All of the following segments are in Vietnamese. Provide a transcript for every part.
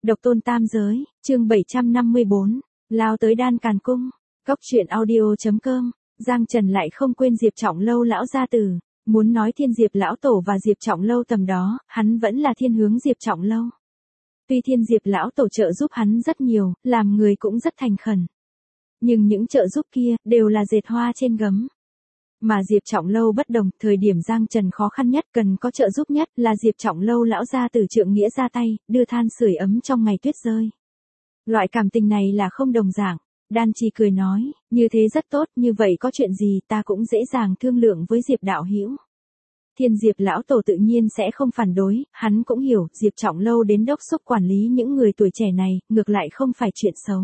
Độc tôn tam giới, chương 754, lao tới đan càn cung, cốc truyện audio.com, Giang Trần lại không quên Diệp Trọng Lâu lão gia tử, muốn nói thiên Diệp lão tổ và Diệp Trọng Lâu tầm đó, hắn vẫn là thiên hướng Diệp Trọng Lâu. Tuy thiên Diệp lão tổ trợ giúp hắn rất nhiều, làm người cũng rất thành khẩn. Nhưng những trợ giúp kia, đều là dệt hoa trên gấm. Mà Diệp Trọng Lâu bất đồng, thời điểm Giang Trần khó khăn nhất cần có trợ giúp nhất là Diệp Trọng Lâu lão gia tử trượng nghĩa ra tay, đưa than sưởi ấm trong ngày tuyết rơi. Loại cảm tình này là không đồng dạng. Đan Trì cười nói, như thế rất tốt, như vậy có chuyện gì ta cũng dễ dàng thương lượng với Diệp đạo hữu. Thiên Diệp lão tổ tự nhiên sẽ không phản đối, hắn cũng hiểu, Diệp Trọng Lâu đến đốc thúc quản lý những người tuổi trẻ này, ngược lại không phải chuyện xấu.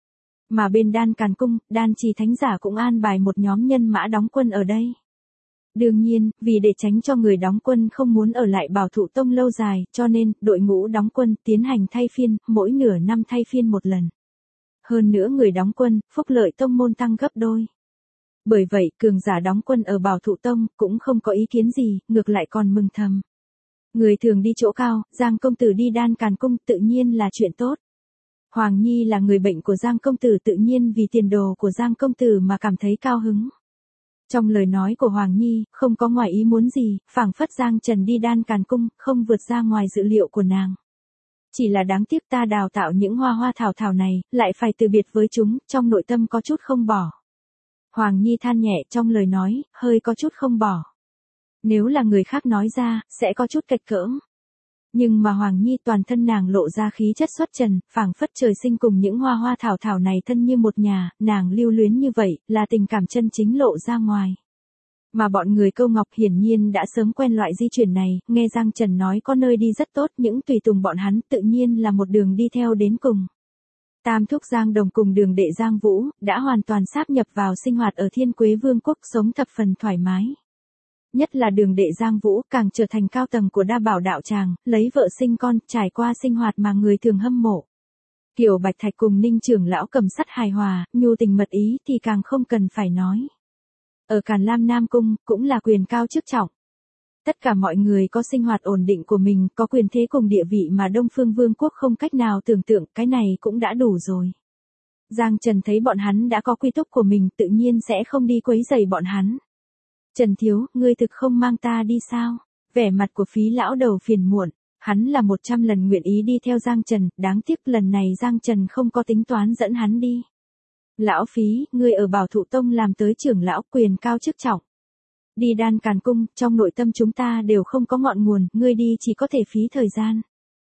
Mà bên Đan Càn Cung, Đan Trì thánh giả cũng an bài một nhóm nhân mã đóng quân ở đây. Đương nhiên, vì để tránh cho người đóng quân không muốn ở lại Bảo Thụ Tông lâu dài, cho nên, đội ngũ đóng quân tiến hành thay phiên, mỗi nửa năm thay phiên một lần. Hơn nữa người đóng quân, phúc lợi tông môn tăng gấp đôi. Bởi vậy, cường giả đóng quân ở Bảo Thụ Tông cũng không có ý kiến gì, ngược lại còn mừng thầm. Người thường đi chỗ cao, Giang công tử đi Đan Càn Cung tự nhiên là chuyện tốt. Hoàng Nhi là người bệnh của Giang công tử tự nhiên vì tiền đồ của Giang công tử mà cảm thấy cao hứng. Trong lời nói của Hoàng Nhi, không có ngoài ý muốn gì, phảng phất Giang Trần đi Đan Càn Cung, không vượt ra ngoài dự liệu của nàng. Chỉ là đáng tiếc ta đào tạo những hoa thảo thảo này, lại phải từ biệt với chúng, trong nội tâm có chút không bỏ. Hoàng Nhi than nhẹ trong lời nói, hơi có chút không bỏ. Nếu là người khác nói ra, sẽ có chút kịch cỡm. Nhưng mà Hoàng Nhi toàn thân nàng lộ ra khí chất xuất trần, phảng phất trời sinh cùng những hoa thảo thảo này thân như một nhà, nàng lưu luyến như vậy, là tình cảm chân chính lộ ra ngoài. Mà bọn người Câu Ngọc hiển nhiên đã sớm quen loại di chuyển này, nghe Giang Trần nói có nơi đi rất tốt, những tùy tùng bọn hắn tự nhiên là một đường đi theo đến cùng. Tam thúc Giang Đồng cùng đường đệ Giang Vũ, đã hoàn toàn sáp nhập vào sinh hoạt ở Thiên Quế Vương quốc, sống thập phần thoải mái. Nhất là đường đệ Giang Vũ càng trở thành cao tầng của Đa Bảo đạo tràng, lấy vợ sinh con, trải qua sinh hoạt mà người thường hâm mộ. Kiều Bạch Thạch cùng Ninh trưởng lão cầm sắt hài hòa, nhu tình mật ý thì càng không cần phải nói. Ở Càn Lam Nam Cung, cũng là quyền cao chức trọng. Tất cả mọi người có sinh hoạt ổn định của mình, có quyền thế cùng địa vị mà Đông Phương Vương quốc không cách nào tưởng tượng, cái này cũng đã đủ rồi. Giang Trần thấy bọn hắn đã có quy túc của mình, tự nhiên sẽ không đi quấy rầy bọn hắn. Trần thiếu, ngươi thực không mang ta đi sao? Vẻ mặt của Phí lão đầu phiền muộn, hắn là 100 lần nguyện ý đi theo Giang Trần, đáng tiếc lần này Giang Trần không có tính toán dẫn hắn đi. Lão Phí, ngươi ở Bảo Thụ Tông làm tới trưởng lão, quyền cao chức trọng. Đi Đan Càn Cung, trong nội tâm chúng ta đều không có ngọn nguồn, ngươi đi chỉ có thể phí thời gian.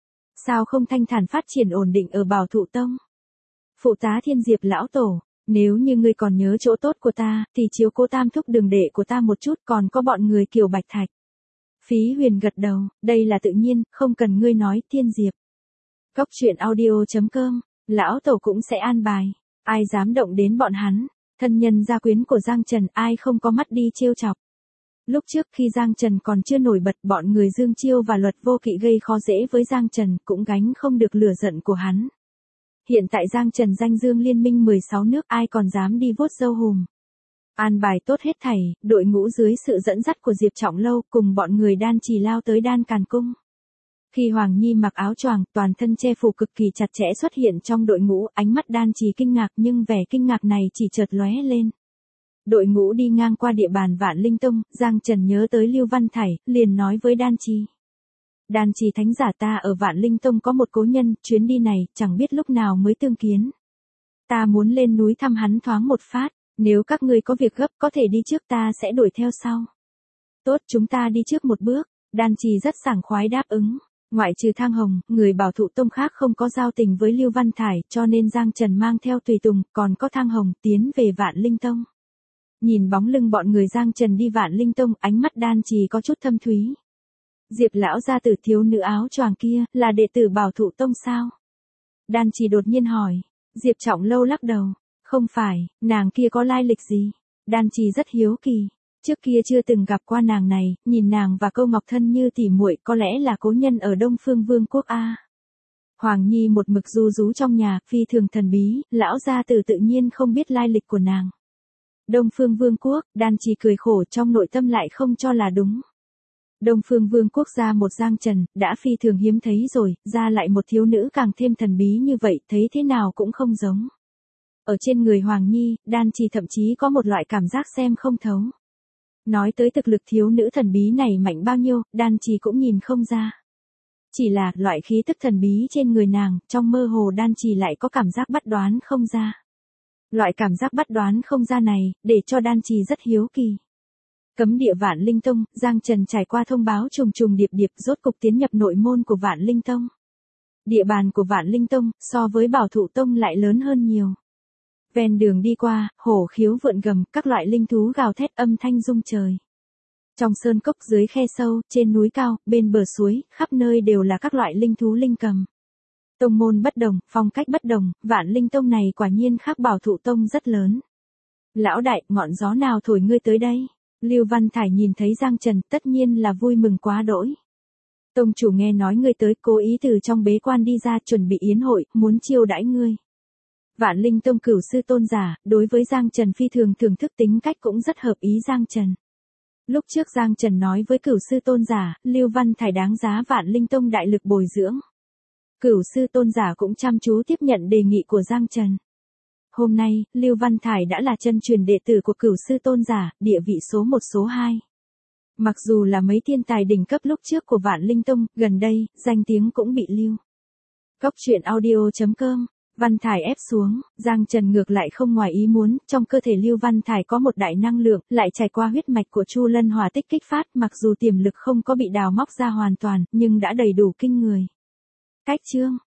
Sao không thanh thản phát triển ổn định ở Bảo Thụ Tông? Phụ tá Thiên Diệp lão tổ, nếu như ngươi còn nhớ chỗ tốt của ta, thì chiếu cố Tam thúc đường đệ của ta một chút, còn có bọn người Kiều Bạch Thạch. Phí Huyền gật đầu, đây là tự nhiên, không cần ngươi nói, Thiên Diệp. Cốc truyện audio.com, lão tổ cũng sẽ an bài, ai dám động đến bọn hắn, thân nhân gia quyến của Giang Trần ai không có mắt đi trêu chọc. Lúc trước khi Giang Trần còn chưa nổi bật, bọn người Dương Chiêu và Luật Vô Kỵ gây khó dễ với Giang Trần, cũng gánh không được lửa giận của hắn. Hiện tại Giang Trần danh dương liên minh 16 nước, ai còn dám đi vuốt râu hùm. An bài tốt hết thảy, đội ngũ dưới sự dẫn dắt của Diệp Trọng Lâu cùng bọn người Đan Trì lao tới Đan Càn Cung. Khi Hoàng Nhi mặc áo choàng, toàn thân che phủ cực kỳ chặt chẽ xuất hiện trong đội ngũ, ánh mắt Đan Trì kinh ngạc nhưng vẻ kinh ngạc này chỉ chợt lóe lên. Đội ngũ đi ngang qua địa bàn Vạn Linh Tông, Giang Trần nhớ tới Lưu Văn Thải, liền nói với Đan Trì. Đan Trì thánh giả, ta ở Vạn Linh Tông có một cố nhân, chuyến đi này, chẳng biết lúc nào mới tương kiến. Ta muốn lên núi thăm hắn thoáng một phát, nếu các ngươi có việc gấp có thể đi trước, ta sẽ đuổi theo sau. Tốt, chúng ta đi trước một bước, Đan Trì rất sảng khoái đáp ứng. Ngoại trừ Thang Hồng, người Bảo Thụ Tông khác không có giao tình với Lưu Văn Thải, cho nên Giang Trần mang theo tùy tùng, còn có Thang Hồng tiến về Vạn Linh Tông. Nhìn bóng lưng bọn người Giang Trần đi Vạn Linh Tông, ánh mắt Đan Trì có chút thâm thúy. Diệp lão gia tử thiếu nữ áo choàng kia, là đệ tử Bảo Thụ Tông sao? Đan Trì đột nhiên hỏi. Diệp Trọng Lâu lắc đầu. Không phải, nàng kia có lai lịch gì? Đan Trì rất hiếu kỳ. Trước kia chưa từng gặp qua nàng này, nhìn nàng và Câu Ngọc thân như tỉ muội, có lẽ là cố nhân ở Đông Phương Vương quốc a. Hoàng Nhi một mực du rú trong nhà, phi thường thần bí, lão gia tử tự nhiên không biết lai lịch của nàng. Đông Phương Vương quốc, Đan Trì cười khổ trong nội tâm lại không cho là đúng. Đông Phương Vương quốc gia một Giang Trần, đã phi thường hiếm thấy rồi, ra lại một thiếu nữ càng thêm thần bí như vậy, thấy thế nào cũng không giống. Ở trên người Hoàng Nhi, Đan Trì thậm chí có một loại cảm giác xem không thấu. Nói tới thực lực thiếu nữ thần bí này mạnh bao nhiêu, Đan Trì cũng nhìn không ra. Chỉ là, loại khí tức thần bí trên người nàng, trong mơ hồ Đan Trì lại có cảm giác bắt đoán không ra. Loại cảm giác bắt đoán không ra này, để cho Đan Trì rất hiếu kỳ. Cấm địa Vạn Linh Tông, Giang Trần trải qua thông báo trùng trùng điệp điệp rốt cục tiến nhập nội môn của Vạn Linh Tông. Địa bàn của Vạn Linh Tông, so với Bảo Thụ Tông lại lớn hơn nhiều. Ven đường đi qua, hổ khiếu vượn gầm, các loại linh thú gào thét âm thanh rung trời. Trong sơn cốc dưới khe sâu, trên núi cao, bên bờ suối, khắp nơi đều là các loại linh thú linh cầm. Tông môn bất đồng, phong cách bất đồng, Vạn Linh Tông này quả nhiên khác Bảo Thụ Tông rất lớn. Lão đại, ngọn gió nào thổi ngươi tới đây? Lưu Văn Thải nhìn thấy Giang Trần, tất nhiên là vui mừng quá đỗi. Tông chủ nghe nói ngươi tới, cố ý từ trong bế quan đi ra chuẩn bị yến hội, muốn chiêu đãi ngươi. Vạn Linh Tông cửu sư tôn giả, đối với Giang Trần phi thường thưởng thức tính cách cũng rất hợp ý Giang Trần. Lúc trước Giang Trần nói với cửu sư tôn giả, Lưu Văn Thải đáng giá Vạn Linh Tông đại lực bồi dưỡng. Cửu sư tôn giả cũng chăm chú tiếp nhận đề nghị của Giang Trần. Hôm nay, Lưu Văn Thải đã là chân truyền đệ tử của cửu sư tôn giả, địa vị số 1 số 2. Mặc dù là mấy thiên tài đỉnh cấp lúc trước của Vạn Linh Tông, gần đây, danh tiếng cũng bị lưu. Cốc truyện audio.com, Văn Thải ép xuống, Giang Trần ngược lại không ngoài ý muốn, trong cơ thể Lưu Văn Thải có một đại năng lượng, lại trải qua huyết mạch của Chu Lân Hỏa tích kích phát, mặc dù tiềm lực không có bị đào móc ra hoàn toàn, nhưng đã đầy đủ kinh người. Cách chương